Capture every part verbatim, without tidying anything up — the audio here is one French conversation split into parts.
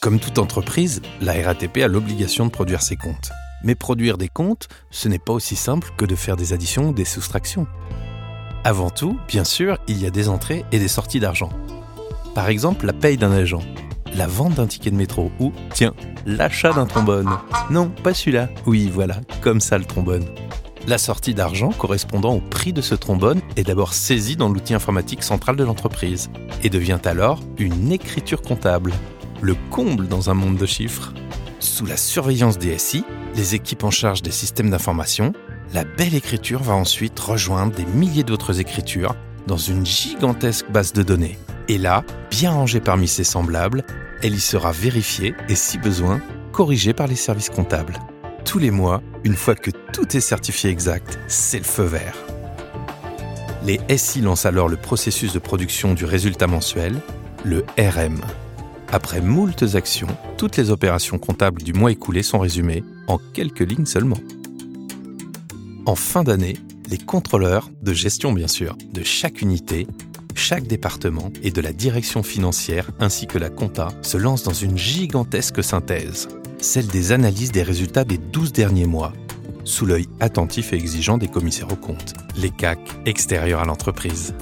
Comme toute entreprise, la R A T P a l'obligation de produire ses comptes. Mais produire des comptes, ce n'est pas aussi simple que de faire des additions ou des soustractions. Avant tout, bien sûr, il y a des entrées et des sorties d'argent. Par exemple, la paye d'un agent, la vente d'un ticket de métro ou, tiens, l'achat d'un trombone. Non, pas celui-là. Oui, voilà, comme ça le trombone. La sortie d'argent correspondant au prix de ce trombone est d'abord saisie dans l'outil informatique central de l'entreprise et devient alors une écriture comptable. Le comble dans un monde de chiffres. Sous la surveillance des S I, les équipes en charge des systèmes d'information, la belle écriture va ensuite rejoindre des milliers d'autres écritures dans une gigantesque base de données. Et là, bien rangée parmi ses semblables, elle y sera vérifiée et, si besoin, corrigée par les services comptables. Tous les mois, une fois que tout est certifié exact, c'est le feu vert. Les S I lancent alors le processus de production du résultat mensuel, le R M. Après moultes actions, toutes les opérations comptables du mois écoulé sont résumées en quelques lignes seulement. En fin d'année, les contrôleurs, de gestion bien sûr, de chaque unité, chaque département et de la direction financière ainsi que la compta se lancent dans une gigantesque synthèse, celle des analyses des résultats des douze derniers mois, sous l'œil attentif et exigeant des commissaires aux comptes, les C A C extérieurs à l'entreprise.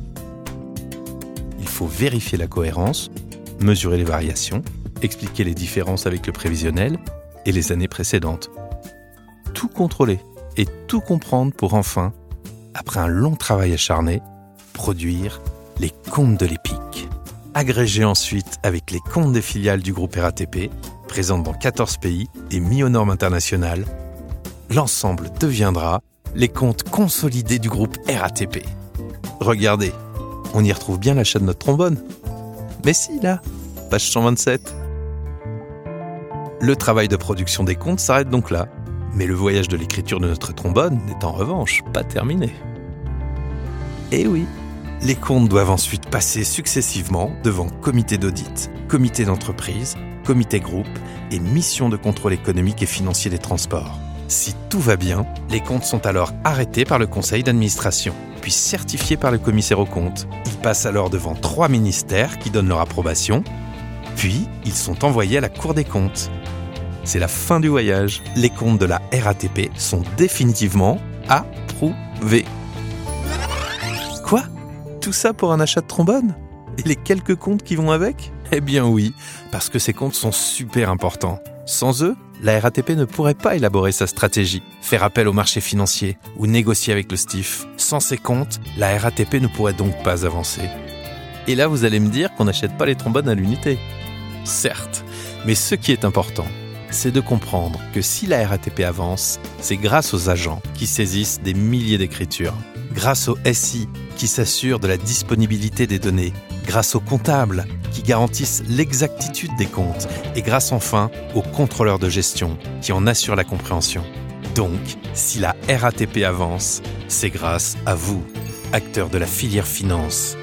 Il faut vérifier la cohérence, mesurer les variations, expliquer les différences avec le prévisionnel et les années précédentes. Tout contrôler et tout comprendre pour enfin, après un long travail acharné, produire les comptes de l'EPIC. Agrégés ensuite avec les comptes des filiales du groupe R A T P, présentes dans quatorze pays et mis aux normes internationales, l'ensemble deviendra les comptes consolidés du groupe R A T P. Regardez, on y retrouve bien l'achat de notre trombone. Mais si, là, page cent vingt-sept. Le travail de production des comptes s'arrête donc là. Mais le voyage de l'écriture de notre trombone n'est en revanche pas terminé. Eh oui, les comptes doivent ensuite passer successivement devant comité d'audit, comité d'entreprise, comité groupe et mission de contrôle économique et financier des transports. Si tout va bien, les comptes sont alors arrêtés par le conseil d'administration, puis certifiés par le commissaire aux comptes. Ils passent alors devant trois ministères qui donnent leur approbation, puis ils sont envoyés à la Cour des comptes. C'est la fin du voyage. Les comptes de la R A T P sont définitivement approuvés. Quoi ? Tout ça pour un achat de trombone ? Et les quelques comptes qui vont avec ? Eh bien oui, parce que ces comptes sont super importants. Sans eux, la R A T P ne pourrait pas élaborer sa stratégie, faire appel au marché financier ou négocier avec le S T I F. Sans ces comptes, la R A T P ne pourrait donc pas avancer. Et là, vous allez me dire qu'on n'achète pas les trombones à l'unité. Certes, mais ce qui est important, c'est de comprendre que si la R A T P avance, c'est grâce aux agents qui saisissent des milliers d'écritures, grâce aux S I qui s'assurent de la disponibilité des données, grâce aux comptables qui garantissent l'exactitude des comptes et grâce enfin aux contrôleurs de gestion qui en assurent la compréhension. Donc, si la R A T P avance, c'est grâce à vous, acteurs de la filière finance.